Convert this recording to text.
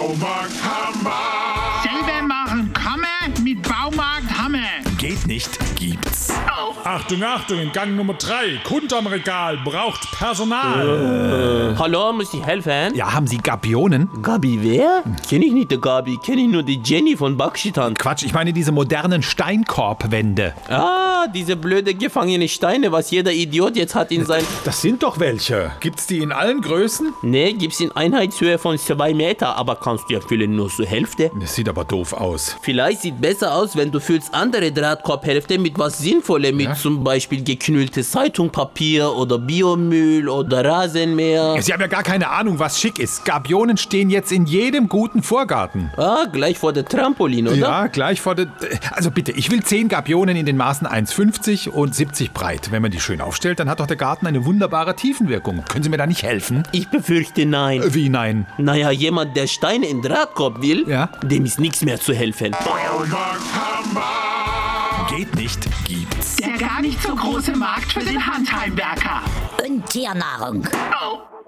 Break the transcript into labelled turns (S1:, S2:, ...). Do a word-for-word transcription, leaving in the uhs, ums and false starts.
S1: Baumarkt Hammer.
S2: Selber machen kann man, mit Baumarkt Hammer.
S3: Geht nicht, gibt's.
S2: Oh.
S1: Achtung, Achtung, in Gang Nummer drei. Kunde am Regal braucht Personal.
S4: Äh, hallo, muss ich helfen?
S3: Ja, haben Sie Gabionen?
S4: Gabi wer? Kenn ich nicht die Gabi, kenn ich nur die Jenny von Backschitan.
S3: Quatsch, ich meine diese modernen Steinkorbwände.
S4: Ah, diese blöde gefangene Steine, was jeder Idiot jetzt hat in sein...
S3: Das sind doch welche. Gibt's die in allen Größen?
S4: Nee, gibt's in Einheitshöhe von zwei Meter, aber kannst du ja füllen nur zur Hälfte.
S3: Das sieht aber doof aus.
S4: Vielleicht sieht besser aus, wenn du füllst andere Drahtkorbhälfte mit was Sinnvollem, mit
S3: Ja?
S4: zum Beispiel geknülltes Zeitungspapier oder Biomüll oder Rasenmäher.
S3: Sie haben ja gar keine Ahnung, was schick ist. Gabionen stehen jetzt in jedem guten Vorgarten.
S4: Ah, gleich vor der Trampolin, oder?
S3: Ja, gleich vor der... Also bitte, ich will zehn Gabionen in den Maßen eins fünfzig und siebzig breit. Wenn man die schön aufstellt, dann hat doch der Garten eine wunderbare Tiefenwirkung. Können Sie mir da nicht helfen?
S4: Ich befürchte nein.
S3: Wie nein?
S4: Naja, jemand, der Steine in Drahtkorb will,
S3: Ja?
S4: dem ist nichts mehr zu helfen.
S1: Baumarkt Hammer.
S3: Geht nicht, gibt's.
S2: Der gar nicht so große Markt für den Handheimwerker.
S5: Und Tiernahrung.
S2: Oh.